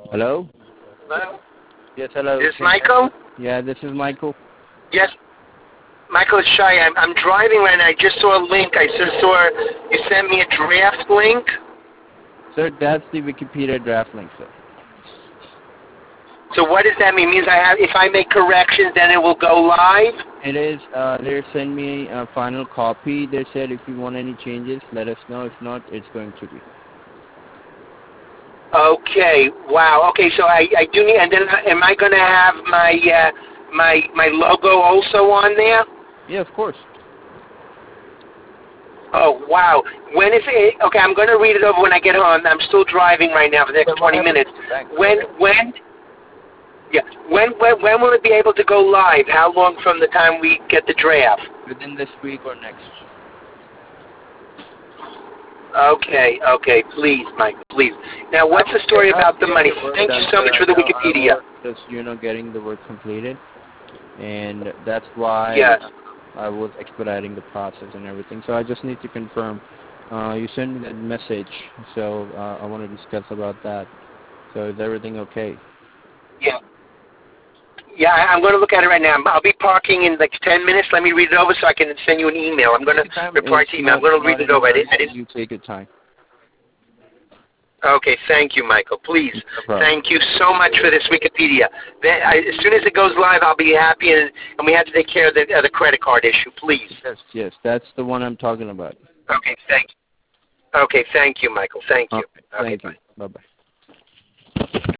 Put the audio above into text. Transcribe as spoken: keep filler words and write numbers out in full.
Hello? Hello? Yes, hello. Is this Michael? Yeah, this is Michael. Yes. Michael, it's Shai. I'm, I'm driving right now. I just saw a link. I just saw you sent me a draft link. Sir, that's the Wikipedia draft link, sir. So what does that mean? It means I have, if I make corrections, then it will go live? It is, uh, they send me a final copy. They said if you want any changes, let us know. If not, it's going to be. Okay. Wow. Okay, so I, I do need, and then am I going to have my, uh, my, my logo also on there? Yeah, of course. Oh, wow. When is it? Okay, I'm going to read it over when I get home. I'm still driving right now for the next twenty minutes. When, when, yeah, when, when, when will it be able to go live? How long from the time we get the draft? Within this week or next. Okay, okay, please, Mike, please. Now, what's the story about the money? Thank you so much for the Wikipedia. Just, you know, getting the work completed, and that's why Yes. I was expediting the process and everything. So I just need to confirm. Uh, you sent me that message, so uh, I want to discuss about that. So is everything okay? Yeah. Yeah, I, I'm going to look at it right now. I'll be parking in like ten minutes. Let me read it over so I can send you an email. I'm going to reply to email. I'm going to read it over. I didn't, I didn't... You take your time. Okay, thank you, Michael. Please, No thank you so much for this Wikipedia. Then, I, as soon as it goes live, I'll be happy, and, and we have to take care of the, uh, the credit card issue, please. Yes, yes, that's the one I'm talking about. Okay, thank you. Okay, thank you, Michael. Thank you. Okay, thank okay, you. Bye-bye.